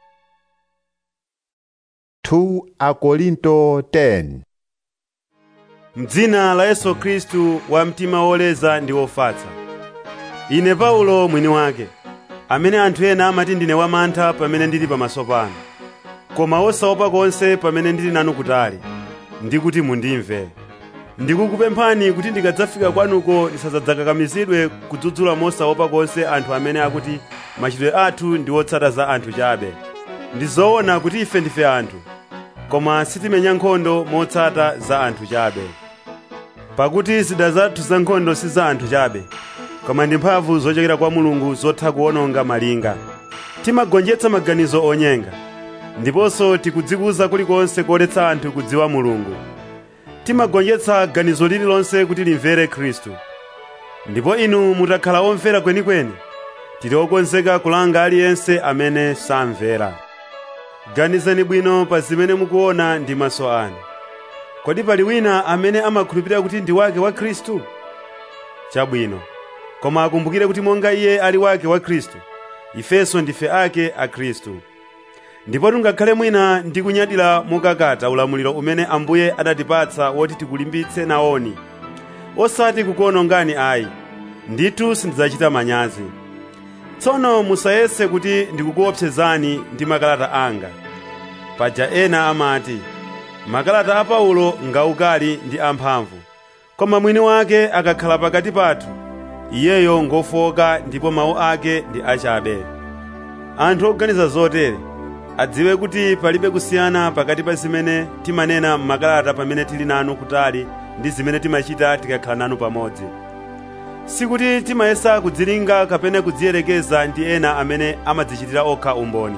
two Akorinto ten. M'dzina la Yesu Khristu wa mtima woleza ndi wofatsa. Ine Paulo mwini wake, amene anthu ena amati ndine wamantha pamene ndili pamaso panu, koma osaopa konse pamene ndili nanu kutali, ndikuti mundimve. Ndikukupemphani kuti ndikadzafika kwanuko ndisadzakakamizidwe kudzudzula mosaopa konse anthu amene akuti machitidwe athu ndi otsata za anthu chabe. Ndi zoona kuti ife ndife anthu, koma sitimenya nkhondo motsata za anthu chabe. Pakuti zida zathu za nkhondo si za anthu chabe, koma ndi mphamvu zochokera kwa Mulungu zotha kuwononga malinga. Timagonjetsa maganizo onyenga, ndiponso tikudzikuza kulikonse koletsa anthu kudziwa Mulungu. Timagonjetsa ganizo lililonse kuti limvere Khristu. Ndipo inu mutakhala omvera kwenikweni, tili okonzeka kulanga aliyense amene samvera. Ganizani bwino pa zimene mukuona ndi maso anu. Kodi pali wina amene amakhulupirira kuti ndi wake wa Khristu? Chabwino, koma akumbukire kuti monga iye ali wake wa Khristu, ifenso ndife ake a Khristu. Ndipo tungakhale mwina ndi kunyadira mokakata ulamuliro umene Ambuye adatipatsa woti tikulimbitse nawoni, osati kukuonongani ayi, ndithu sindidzachita manyazi. Tsono musayese kuti ndikukuopsezani ndi makalata anga. Paja ena amati, makalata a Paulo ngaukali ndi amphamvu, koma mwini wake akakhala pakati pathu, iyeyo ngofoka ndipo mawu ake ndi achabe. Anthu oganiza zotere adziwe kuti palibe kusiyana pakati pa zimene timanena m'makalata pamene tili nanu kutali ndi zimene timachita tikakhala nanu pamodzi. Sikuti timayesa kudzilinga kapena kudziyerekeza ndi ena amene amadzichitira okha umboni.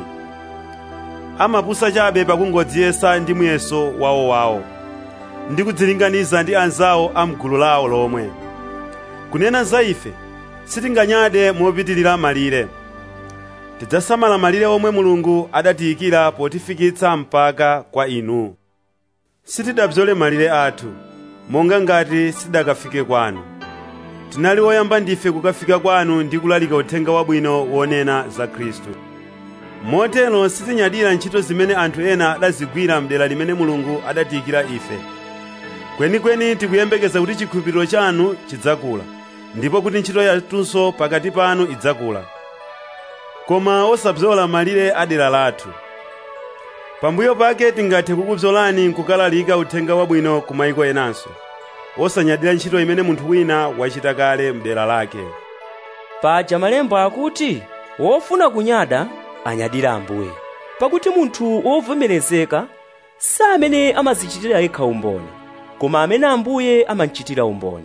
Amapusa chabe pakungodziyesa ndi muyeso wawowawo, ndi kudzilinganiza ndi anzawo a mgulu lawo lomwe. Kunena za ife, sitinganyade mopitirira malire. Tidzasamala malire omwe Mulungu adatiyikira potifikitsa mpaka kwa inu. Sitidabzole malire athu, monga ngati sidakafike kwanu. Tinali oyamba ndife kukafika kwanu ndi kulalika uthenga wabwino wonena za Khristu. Motero sitinyadira ntchito zimene anthu ena adazigwira m'dera limene Mulungu adatiyikira ife. Kwenikweni tikuyembekeza kuti chikhulupiriro chanu chidzakula, ndipo kuti ntchito yatunso pakati panu idzakula. Koma osabzola malire a dera lathu. Pambuyo pake tingathe kukubzolani nkukalalika uthenga wabwino ku mayiko enanso, osanyadira ntchito imene munthu wina wachita kale m'dera lake. Paja malembo akuti, wofuna kunyada anyadira Ambuye. Pakuti munthu wovomerezeka si amene amadzichitira yekha umboni, koma amene Ambuye amachitira umboni.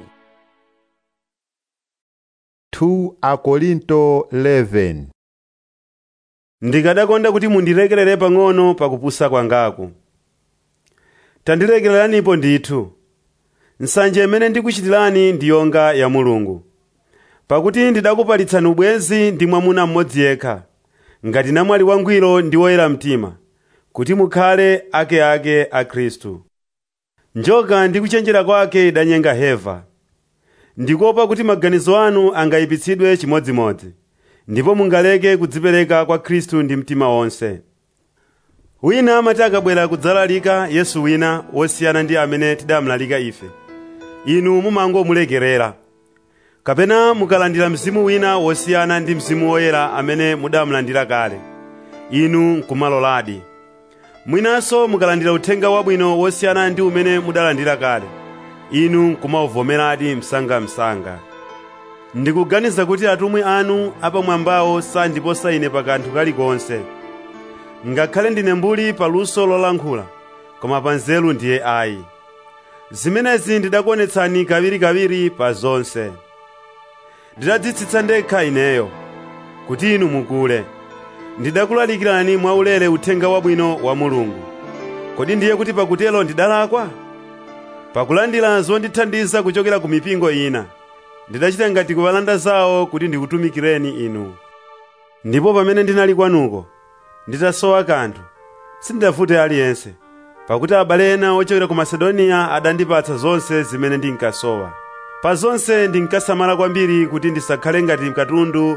two Akorinto eleven. Ndikadakonda kuti mundilekerere pang'ono pakupusa kwangaku. Tandilekereranipo ndithu. Nsanje imene ndikuchitirani ndi yonga ya Mulungu. Pakuti ndidakupalitsani ubwenzi ndi mwamuna mmodzi yekha, ngati namwali wangwiro ndi woyera mtima, kuti mukhale akeake a Khristu. Njoka ndi kuchenjera kwake idanyenga Heva. Ndikuopa kuti maganizo anu angayipitsidwe chimodzimodzi, ndipo mungaleke kudzipereka kwa Khristu ndi mtima wonse. Wina amati akabwera kudzalalika Yesu wina wosiyana ndi amene tidamlalika ife, inu mumangomulekerera. Kapena mukalandira mzimu wina wosiyana ndi mzimu woyera amene mudamlandira kale, inu nkumaloladi. Mwinanso mukalandira uthenga wabwino wosiyana ndi umene mudalandira kale, inu nkumauvomeradi msangamsanga. Ndikuganiza kuti atumwi anu apamwambawo sandiposa ine pa kanthu kalikonse. Ngakhale ndine mbuli paluso lolankhula, koma pa nzeru ndiye ayi. Zimenezi ndidakuonetsani kawirikawiri pa zonse. Ndidadzitsitsa ndekha ineyo, kuti inu mukule. Ndidakulalikirani mwaulere uthenga wabwino wa Mulungu. Kodi ndiye kuti pakutelo ndidalakwa? Pakulandira zondithandiza kuchokera ku mipingo ina, ndidachita ngati kuwalanda zawo kuti ndikutumikireni inu. Ndipo pamene ndinali kwanuko, nditasowa kanthu, sindidavute aliyense, pakuti abale ena ochokera ku Masedoniya adandipatsa zonse zimene ndinkasowa. Pa zonse ndinkasamala kwambiri kuti ndisakhale ngati katundu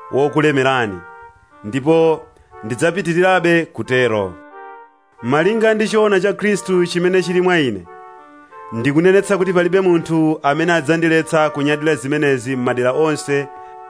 wokulemerani, ndipo ndidzapitirirabe kutero. Malinga ndi choona cha Khristu chimene chili mwa ine, ndikunenetsa kuti palibe munthu amene adzandiletsa kunyadira zimenezi m'madera onse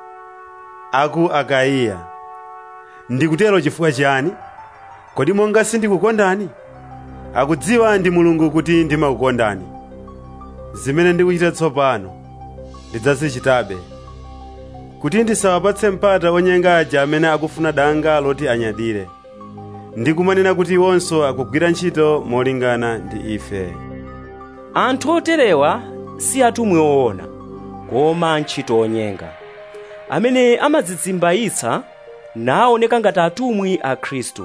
aku Akaiya. Ndikutero chifukwa chiyani? Kodi monga sindikukondani? Akudziwa ndi Mulungu kuti ndimakukondani. Zimene ndikuchita tsopano ndidzazichitabe, kuti ndisawapatse mpata onyenga aja amene akufuna danga loti anyadire. Ndikumanena kuti iwonso akugwira ntchito molingana ndi ife. Anthu oterewa si atumwi oona, koma antchito onyenga, amene amadzizimbayitsa naoneka ngati atumwi a Khristu.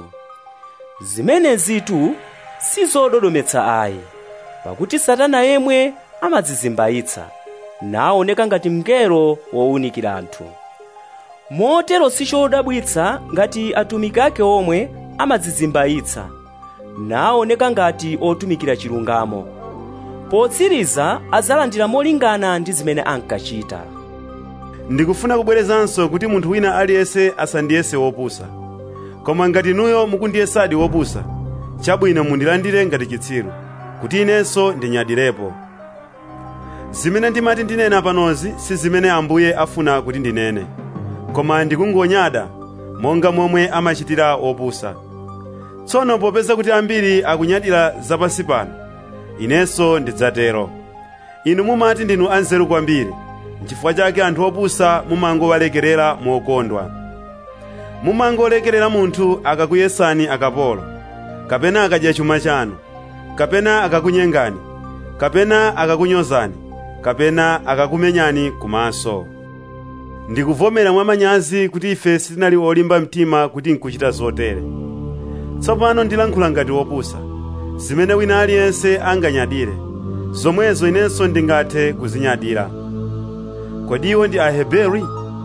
Zimenezitu sizododometsa ayi, pakuti Satana yemwe amadzizimbayitsa naoneka ngati mngelo wowunikira anthu. Motero sichodabwitsa ngati atumiki ake omwe amadzizimbayitsa naoneka ngati otumikira chilungamo. Potsiriza adzalandira molingana ndi zimene ankachita. Ndikufuna kubwerezanso kuti munthu wina aliyense asandiyese wopusa. Koma ngati nuyo mukundiyesadi wopusa, chabwino mundilandire ngati chitsiru, kuti inenso ndinyadirepo. Zimene ndimati ndinena panozi si zimene Ambuye afuna kuti ndinene, koma ndikungonyada monga momwe amachitira wopusa. Tsono popeza kuti ambiri akunyadira zapansi pano, inenso ndidzatero. Inu mumati ndinu anzeru kwambiri, n'chifukwa chake anthu opusa mumangowalekerera mokondwa. Mumangolekerera munthu akakuyesani akapolo, kapena akadya chuma chanu, kapena akakunyengani, kapena akakunyozani, kapena akakumenyani kumaso. Ndikuvomera mwamanyazi kuti ife sitinali olimba mtima kuti nkuchita zotere. Tsopano ndilankhula ngati wopusa, zimene wina aliyense anganyadire, zomwezo inenso ndingathe kuzinyadira. Kodi iwo ndi Aheberi?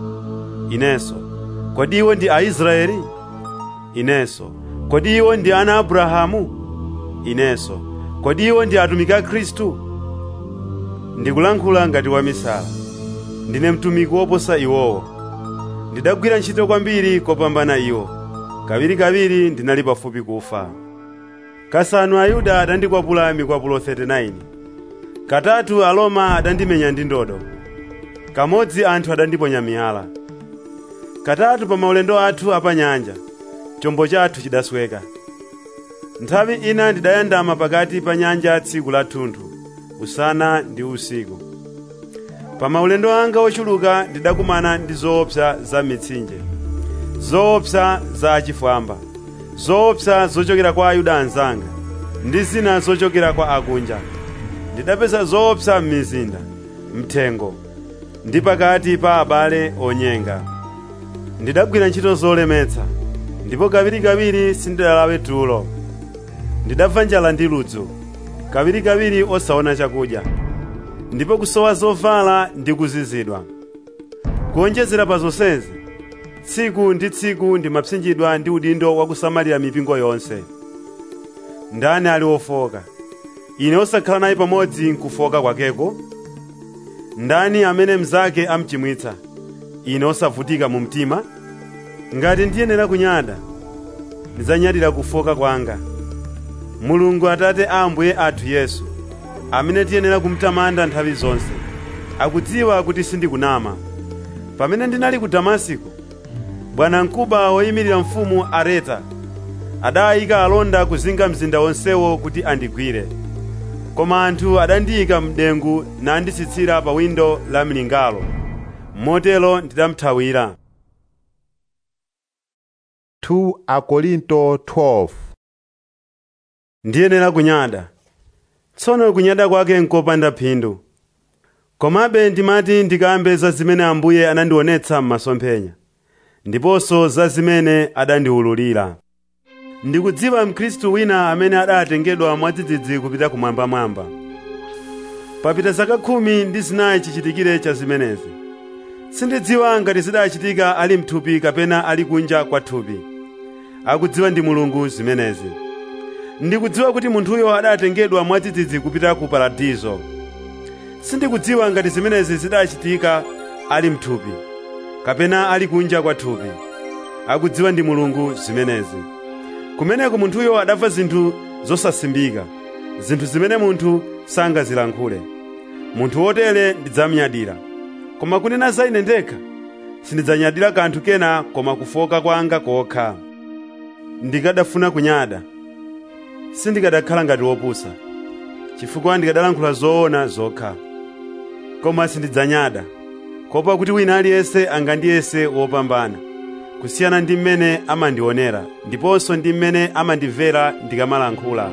Inenso. Kodi iwo ndi Aisraeli? Inenso. Kodi iwo ndi ana Abrahamu? Inenso. Kodi iwo ndi atumiki a Khristu? Ndikulankhula ngati wamisala. Ndine mtumiki woposa iwowo. Ndidagwira ntchito kwambiri kopambana iwo. Kawirikawiri ndinali pafupi kufa. Kasanu Ayuda adandikwapula mikwapulo thirty nine. Katatu Aroma adandimenya ndi ndodo. Kamodzi anthu adandiponya miyala. Katatu pa maulendo athu apanyanja, chombo chathu chidasweka. Nthawi ina ndidayandama pakati pa nyanja tsiku la thunthu, usana ndi usiku. Pa maulendo anga ochuluka ndidakumana ndi zoopsa za mitsinje, zoopsa za achifwamba, zoopsa zochokera kwa Ayuda anzanga, ndi zina zochokera kwa akunja. Ndidapeza zoopsa m'mizinda, mthengo, ndi pakati pa abale onyenga. Ndidagwira ntchito zolemetsa, ndipo kawirikawiri sindidalawe tulo. Ndidamva njala ndi ludzu, kawirikawiri osaona chakudya, ndipo kusowa zovala ndi kuzizidwa. Kuonjezera pa zonsezi, tsiku ndi tsiku ndimapsinjidwa ndi udindo wakusamalira mipingo yonse. Ndani ali wofoka? Ine osakhala naye pamodzi nkufoka kwakeko? Ndani amene mnzake amchimwitsa? Ine osavutika mu mtima? Ngati ndiyenera kunyada, ndidzanyadira kufoka kwanga. Mulungu Atate a Ambuye athu Yesu, amene tiyenera kumtamanda nthawi zonse, akudziwa kuti sindikunama. Pamene ndinali ku Damasiko, bwanamkubwa woyimirira mfumu Areta adayika alonda kuzinga mzinda wonsewo kuti andigwire. Koma anthu adandiyika mdengu nandisitsira pa windo la mlingalo, motero ndidamthawira. two Akorinto twelve. Ndiyenera kunyada. Tsono kunyada kwake nkopanda phindu. Komabe ndimati ndikambe za zimene Ambuye anandionetsa m'masomphenya, ndiponso za zimene adandiwululira. Ndikudziwa Mkhristu wina amene adatengedwa mwadzidzidzi kupita kumwambamwamba. Papita zaka khumi ndi zinayi chichitikire cha zimenezi. Sindidziwa ngati zidachitika ali mthupi kapena ali kunja kwa thupi. Akudziwa ndi Mulungu zimenezi. Ndikudziwa kuti munthuyo adatengedwa mwadzidzidzi kupita ku paradizo. Sindikudziwa ngati zimenezi zidachitika ali mthupi, kapena ali kunja kwa thupi, akudziwa ndi Mulungu zimenezi. Kumeneko munthuyo adamva zinthu zosasimbika, zinthu zimene munthu sangazilankhule. Munthu wotere ndidzamnyadira. Koma kunena za ine ndekha, sindidzanyadira kanthu kena koma kufoka kwanga kokha. Ndikadafuna kunyada, sindikadakhala ngati wopusa, chifukwa ndikadalankhula zoona zokha. Koma sindidzanyada, kuopa kuti wina aliyense angandiyese wopambana, kusiyana ndi mmene amandionera, ndiponso ndi mmene amandimvera ndikamalankhula.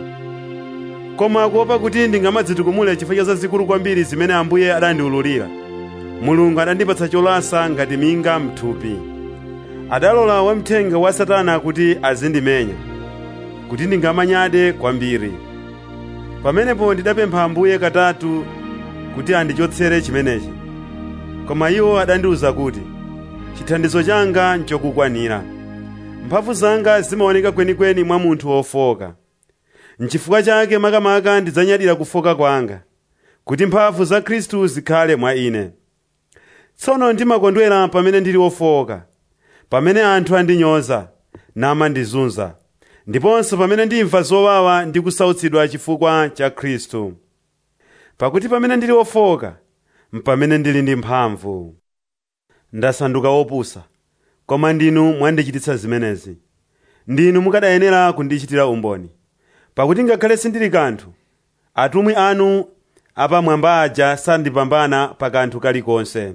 Koma kuopa kuti ndingamadzitukumule chifukwa cha zazikulu kwambiri zimene Ambuye adandiwululira, Mulungu adandipatsa cholasa ngati minga m'thupi. Adalola wamthenga wa Satana kuti azindimenya, kuti ndingamanyade kwambiri. Pamenepo ndidapempha Ambuye katatu kuti andichotsere chimenechi. Koma iwo adandiwuza kuti chithandizo changa nchokukwanira. Mphamvu zanga zimaoneka kwenikweni mwa munthu wofoka. N'chifukwa chake makamaka ndidzanyadira kufoka kwanga, kuti mphamvu za Khristu zikhale mwa ine. Tsono ndimakondwera pamene ndili wofoka, pamene anthu andinyoza namandizunza, ndiponso pamene ndimva zowawa ndi kusautsidwa chifukwa cha Khristu. Pakuti pamene ndili wofoka, mpamene ndili ndi mphamvu. Ndasanduka wopusa, koma ndinu mwandichititsa zimenezi. Ndinu mukadayenera kundichitira umboni. Pakuti ngakhale sindili kanthu, atumwi anu apamwamba aja sandipambana pa kanthu kalikonse.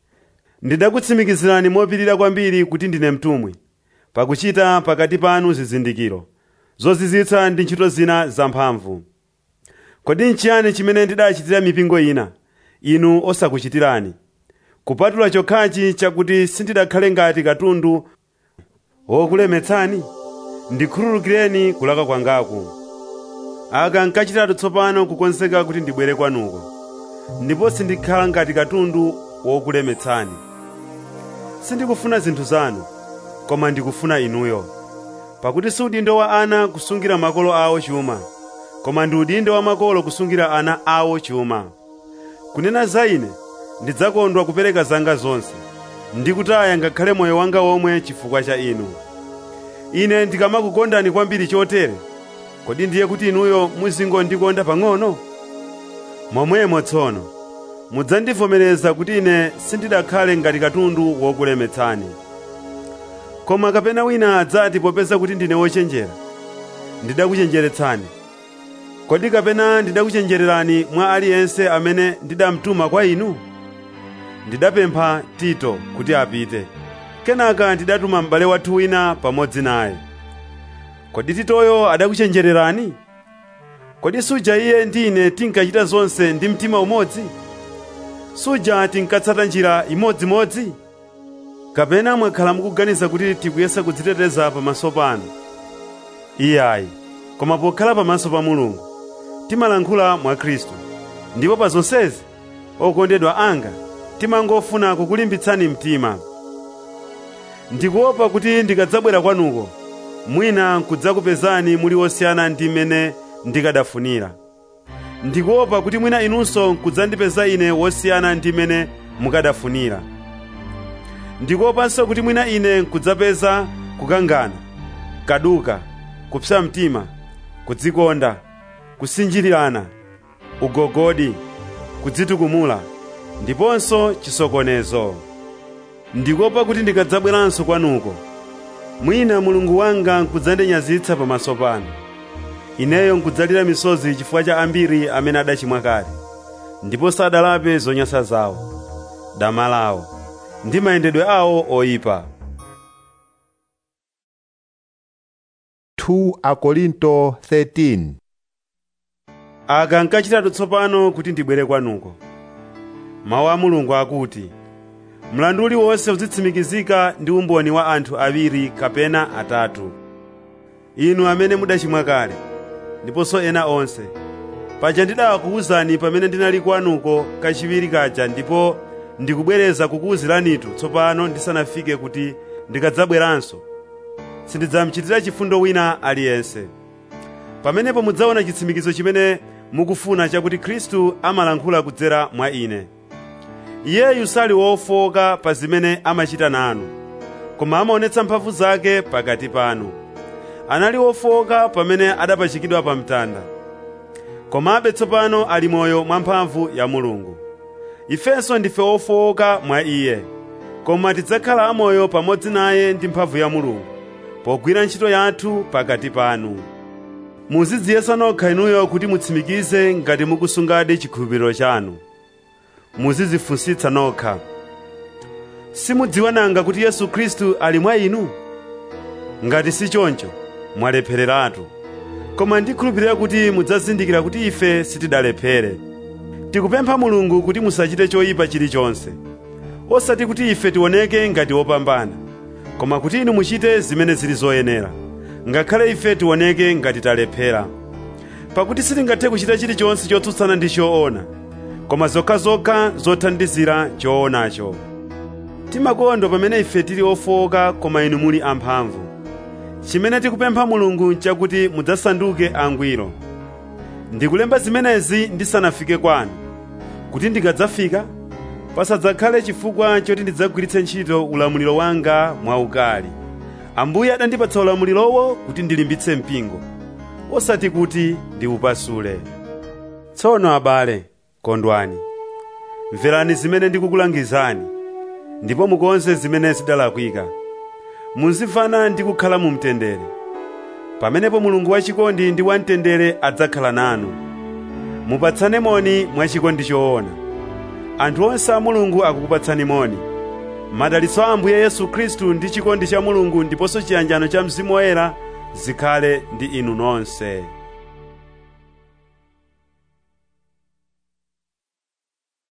Ndidakutsimikizirani mopirira kwambiri kuti ndine mtumwi, pakuchita pakati panu zizindikiro, zozizwitsa ndi ntchito zina zamphamvu. Kodi nchiyani chimene ndidachitira mipingo ina, inu osakuchitirani, kupatula chokhachi chakuti sindidakhale ngati katundu wokulemetsani? Ndikhululukireni kulakwa kwangaku. Aka nkachitatu tsopano kukonzeka kuti ndibwere kwanuko, ndipo sindikhala ngati katundu wokulemetsani. Sindikufuna zinthu zanu, koma ndikufuna inuyo. Pakuti si udindo wa ana kusungira makolo awo chuma, koma ndi udindo wa makolo kusungira ana awo chuma. Kunena za ine, ndidzakondwa kupereka zanga zonse, ndikutaya ngakhale moyo wanga womwe chifukwa cha inu. Ine ndikamakukondani kwambiri chotere, kodi ndiye kuti inuyo muzingondikonda pang'ono? Momwemo tsono, mudzandivomereza kuti ine sindidakhale ngati katundu wokulemetsani. Koma kapena wina adzati popeza kuti ndine wochenjera, ndidakuchenjeretsani. Kodi kapena ndidakuchenjererani mwa aliyense amene ndidamtuma kwa inu? Ndidapempha Tito kuti apite, kenaka ndidatuma m'bale wathu wina pamodzi naye. Kodi Titoyo adakuchenjererani? Kodi suja iye ndi ine tinkachita zonse ndi mtima umodzi? Suja tinkatsata njira imodzimodzi? Kapena mwakhala mukuganiza kuti tikuyesa kudziteteza pamaso panu? Iyayi, koma pokhala pamaso pa Mulungu, timalankhula mwa Khristu. Ndipo pa zonsezi, okondedwa anga, timangofuna kukulimbitsani mtima. Ndikuopa kuti ndikadzabwera kwanuko, mwina n'kudzakupezani muli osiyana ndi mmene ndikadafunira. Ndikuopa kuti mwina inunso n'kudzandipeza ine wosiyana ndi mmene mukadafunira. Ndikuopanso kuti mwina ine n'kudzapeza kukangana, kaduka, kupsa mtima, kudzikonda, kusinjirirana, ugogodi, kudzitukumula, ndiponso chisokonezo. Ndikuopa kuti ndikadzabweranso kwanuko, mwina Mulungu wanga n'kudzandinyazitsa pamaso panu. Ineyo n'kudzalira misozi chifukwa cha ambiri amene adachimwa kale, ndipo sadalape zonyansa zawo, dama lawo, ndi mayendedwe awo oyipa. two Akorinto thirteen. Aka nkachitatu tsopano kuti ndibwere kwanuko. Mawu a Mulungu akuti, mlandu uliwonse uzitsimikizika ndi umboni wa anthu awiri kapena atatu. Inu amene mudachimwa kale, ndiponso ena onse, paja ndidakuwuzani pamene ndinali kwanuko kachiwiri kaja, ndipo ndikubwereza kukuwuziranitu tsopano ndisanafike kuti ndikadzabweranso sindidzamuchitira chifundo wina aliyense. Pamenepo mudzaona chitsimikizo chimene mukufuna chakuti Khristu amalankhula kudzera mwa ine. Iyeyu sali wofowoka pa zimene amachita nanu, koma amaonetsa mphamvu zake pakati panu. Anali wofowoka pamene adapachikidwa pa mtanda, komabe tsopano ali moyo mwa mphamvu ya Mulungu. Ifenso ndife ofowoka mwa Iye, koma tidzakhala amoyo pamodzi naye ndi mphamvu ya Mulungu, pogwira ntchito yathu pakati panu. Muzidziyesa nokha inuyo kuti mutsimikize ngati mukusungadi chikhulupiriro chanu. Muzidzifunsitsa nokha. Simudziwa nanga kuti Yesu Khristu ali mwa inu? Ngati si choncho, mwalephereratu. Koma ndikhulupirira kuti mudzazindikira kuti ife sitidalephere. Tikupempha Mulungu kuti musachite choyipa chilichonse, osati kuti ife tioneke ngati opambana, koma kuti inu muchite zimene zili zoyenera, ngakhale ife tioneke ngati talephera. Pakuti sitingathe kuchita chilichonse chotsutsana ndi choona, koma zokhazokha zothandizira choonacho. Timakondwa pamene ife tili ofowoka koma inu muli amphamvu. Chimene tikupempha Mulungu nchakuti mudzasanduke angwiro. Ndikulemba zimenezi ndisanafike kwanu, kuti ndikadzafika pasadzakhale chifukwa choti ndidzagwiritse ntchito ulamuliro wanga mwaukali. Ambuye adandipatsa ulamulirowo kuti ndilimbitse mpingo, osati kuti ndiupasule. Tsono abale, kondwani. Mverani zimene ndikukulangizani, ndipo mukonze zimene zidalakwika. Muzimvana ndi kukhala mu mtendere. Pamenepo Mulungu wachikondi ndi wamtendere adzakhala nanu. Mupatsane moni mwachikondi choona. Anthu onse a Mulungu akukupatsani moni. Madalitso a Ambuye Yesu Khristu ndi chikondi cha Mulungu ndiponso chiyanjano cha Mzimu Woyera zikhale ndi inu nonse.